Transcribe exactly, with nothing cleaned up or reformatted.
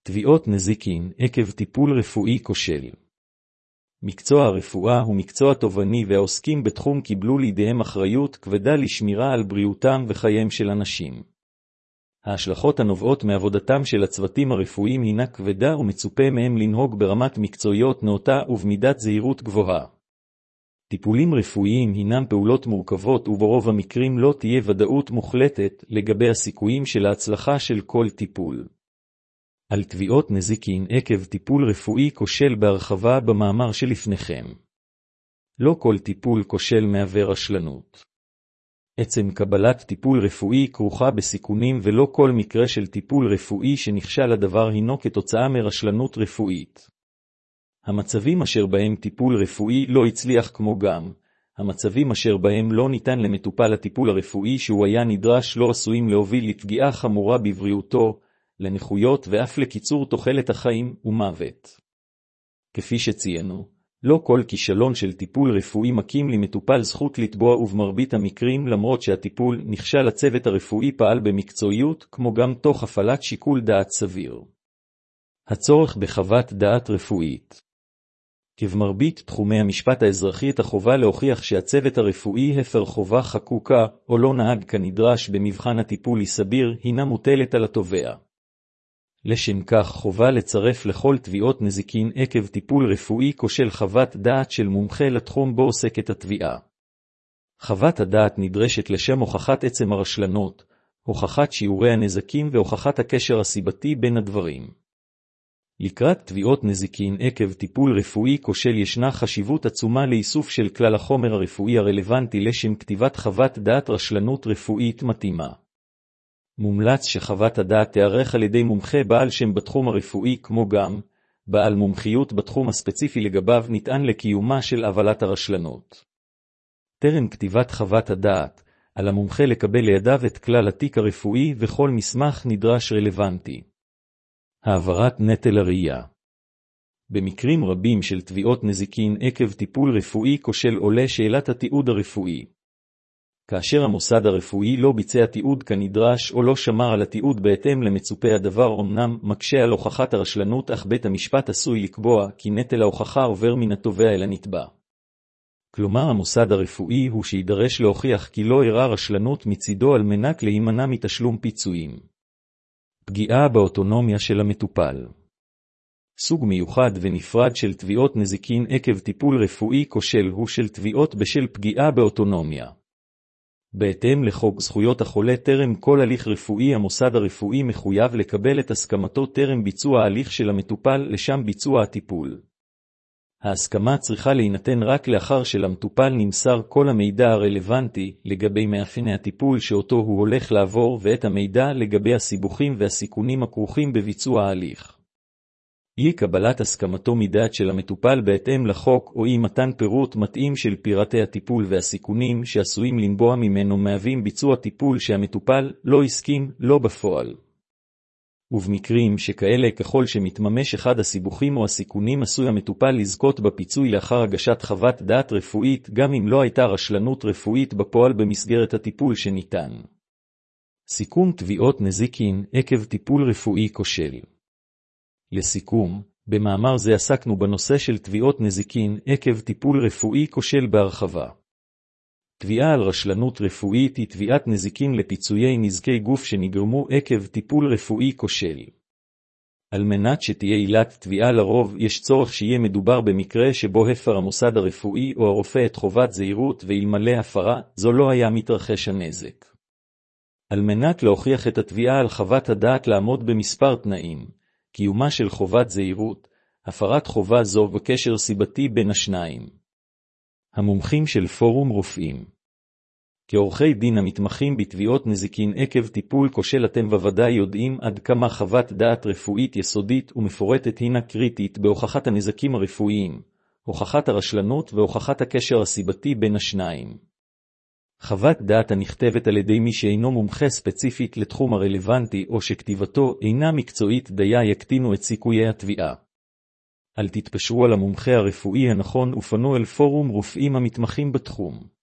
תביעות נזיקין עקב טיפול רפואי כושל. מקצוע הרפואה הוא מקצוע תובעני והעוסקים בתחום קיבלו לידיהם אחריות כבדה לשמירה על בריאותם וחייהם של אנשים. ההשלכות הנובעות מעבודתם של הצוותים הרפואיים הינה כבדה ומצופה מהם לנהוג ברמת מקצועיות נאותה ובמידת זהירות גבוהה. טיפולים רפואיים הינם פעולות מורכבות וברוב המקרים לא תהיה ודאות מוחלטת לגבי הסיכויים של ההצלחה של כל טיפול. על תביעות נזיקין עקב טיפול רפואי כושל בהרחבה במאמר שלפניכם. לא כל טיפול כושל מהווה רשלנות. עצם קבלת טיפול רפואי כרוכה בסיכונים ולא כל מקרה של טיפול רפואי שנכשל הדבר הינו כתוצאה מרשלנות רפואית. המצבים אשר בהם טיפול רפואי לא הצליח כמו גם, המצבים אשר בהם לא ניתן למטופל הטיפול הרפואי שהוא היה נדרש לא עשויים להוביל לפגיעה חמורה בבריאותו, לנכויות ואף לקיצור תוחלת החיים ומוות. כפי שציינו, לא כל כישלון של טיפול רפואי מקים למטופל זכות לתבוע ובמרבית המקרים למרות שהטיפול נכשל הצוות הרפואי פעל במקצועיות כמו גם תוך הפעלת שיקול דעת סביר. הצורך בחוות דעת רפואית. כבמרבית תחומי המשפט האזרחי את החובה להוכיח שהצוות הרפואי הפר חובה חקוקה או לא נהג כנדרש במבחן הטיפול סביר הינה מוטלת על התובע. לשם כך חובה לצרף לכל תביעות נזיקין עקב טיפול רפואי כושל חוות דעת של מומחה לתחום בו עוסקת התביעה. חוות הדעת נדרשת לשם הוכחת עצם הרשלנות, הוכחת שיעורי הנזקים והוכחת הקשר הסיבתי בין הדברים. לקראת תביעות נזיקין עקב טיפול רפואי כושל ישנה חשיבות עצומה לאיסוף של כלל החומר הרפואי הרלוונטי לשם כתיבת חוות דעת רשלנות רפואית מתאימה. מומלץ שחוות הדעת תיערך על ידי מומחה בעל שם בתחום הרפואי כמו גם, בעל מומחיות בתחום הספציפי לגביו נטען לקיומה של עוולת הרשלנות. טרם כתיבת חוות הדעת, על המומחה לקבל לידיו את כלל התיק הרפואי וכל מסמך נדרש רלוונטי. העברת נטל הראייה. במקרים רבים של תביעות נזיקין עקב טיפול רפואי כושל עולה שאלת התיעוד הרפואי. כאשר המוסד הרפואי לא ביצע תיעוד כנדרש או לא שמר על התיעוד בהתאם למצופה הדבר אמנם מקשה על הוכחת הרשלנות אך בית המשפט עשוי לקבוע כי נטל ההוכחה עובר מן התובע אל הנתבע. כלומר המוסד הרפואי הוא שידרש להוכיח כי לא אירעה רשלנות מצידו על מנת להימנע מתשלום פיצויים. פגיעה באוטונומיה של המטופל. סוג מיוחד ונפרד של תביעות נזיקין עקב טיפול רפואי כושל הוא של תביעות בשל פגיעה באוטונומיה. בהתאם לחוק זכויות החולה טרם כל הליך רפואי המוסד הרפואי מחויב לקבל את הסכמתו טרם ביצוע ההליך של המטופל לשם ביצוע הטיפול. ההסכמה צריכה להינתן רק לאחר שלמטופל נמסר כל המידע הרלוונטי לגבי מאפייני הטיפול שאותו הוא הולך לעבור ואת המידע לגבי הסיבוכים והסיכונים הכרוכים בביצוע ההליך. אי קבלת הסכמתו מדעת של המטופל בהתאם לחוק או אי מתן פירוט מתאים של פרטי הטיפול והסיכונים שעשויים לנבוע ממנו מהווים ביצוע טיפול שהמטופל לא הסכים לא בפועל. ובמקרים שכאלה ככל שמתממש אחד הסיבוכים או הסיכונים עשוי המטופל לזכות בפיצוי לאחר הגשת חוות דעת רפואית גם אם לא הייתה רשלנות רפואית בפועל במסגרת הטיפול שניתן. סיכום תביעות נזיקין עקב טיפול רפואי כושל. לסיכום, במאמר זה עסקנו בנושא של תביעות נזיקין עקב טיפול רפואי כושל בהרחבה. תביעה על רשלנות רפואית היא תביעת נזיקין לפיצויי נזקי גוף שנגרמו עקב טיפול רפואי כושל. על מנת שתהיה עילת תביעה לרוב יש צורך שיהיה מדובר במקרה שבו הפר המוסד הרפואי או הרופא את חובת זהירות ואלמלא הפרה זו לא היה מתרחש הנזק. על מנת להוכיח את התביעה על חוות הדעת לעמוד במספר תנאים, קיומה של חובת זהירות, הפרת חובה זו וקשר סיבתי בין השניים. המומחים של פורום רופאים. כעורכי דין המתמחים בתביעות נזיקין עקב טיפול כושל אתם בוודאי יודעים עד כמה חוות דעת רפואית יסודית ומפורטת הינה קריטית בהוכחת הנזקים הרפואיים, הוכחת הרשלנות והוכחת הקשר הסיבתי בין השניים. חוות דעת הנכתבת על ידי מי שאינו מומחה ספציפית לתחום הרלוונטי או שכתיבתו אינה מקצועית דייה יקטינו את סיכויי התביעה. אל תתפשרו על המומחה הרפואי הנכון ופנו אל פורום רופאים המתמחים בתחום.